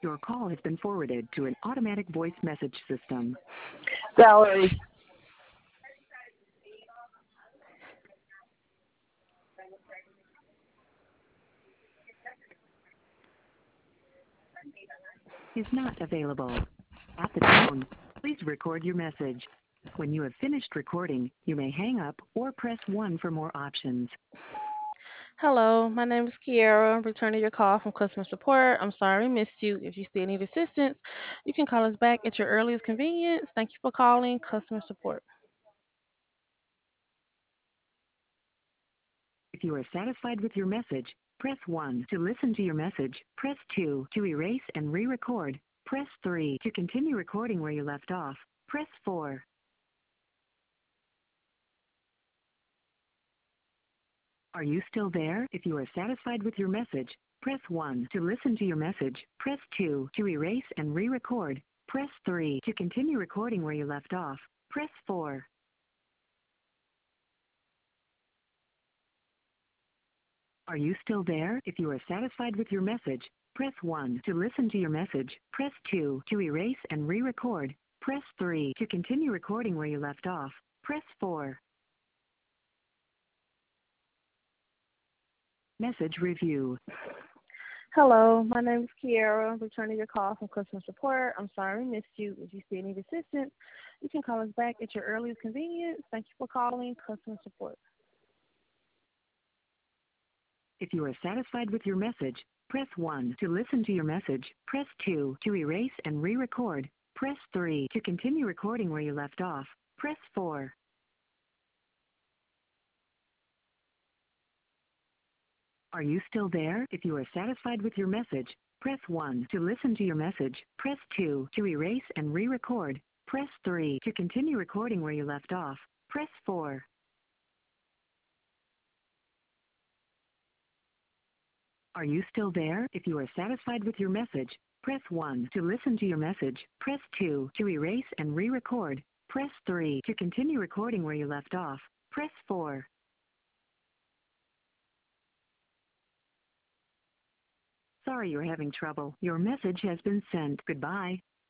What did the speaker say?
Your call has been forwarded to an automatic voice message system. Valerie. Is not available. At the tone, please record your message. When you have finished recording, you may hang up or press 1 for more options. Hello, my name is Kiara. I'm returning your call from customer support. I'm sorry we missed you. If you still need assistance, you can call us back at your earliest convenience. Thank you for calling customer support. If you are satisfied with your message, press 1 to listen to your message. Press 2 to erase and re-record. Press 3 to continue recording where you left off. Press 4. Are you still there? If you are satisfied with your message, press 1 to listen to your message. Press 2 to erase and re-record. Press 3 to continue recording where you left off. Press 4. Are you still there? If you are satisfied with your message, press 1 to listen to your message. Press 2 to erase and re-record. Press 3 to continue recording where you left off. Press 4. Message review. Hello, my name is Kiara. I'm returning your call from customer support. I'm sorry we missed you. If you still need assistance, you can call us back at your earliest convenience. Thank you for calling customer support. If you are satisfied with your message, press 1 to listen to your message. Press 2 to erase and re-record. Press 3 to continue recording where you left off. Press 4. Are you still there? If you are satisfied with your message, press 1 to listen to your message. Press 2 to erase and re-record. Press 3 to continue recording where you left off. Press 4. Are you still there? If you are satisfied with your message, press 1 to listen to your message. Press 2 to erase and re-record. Press 3 to continue recording where you left off. Press 4. Sorry you're having trouble. Your message has been sent. Goodbye.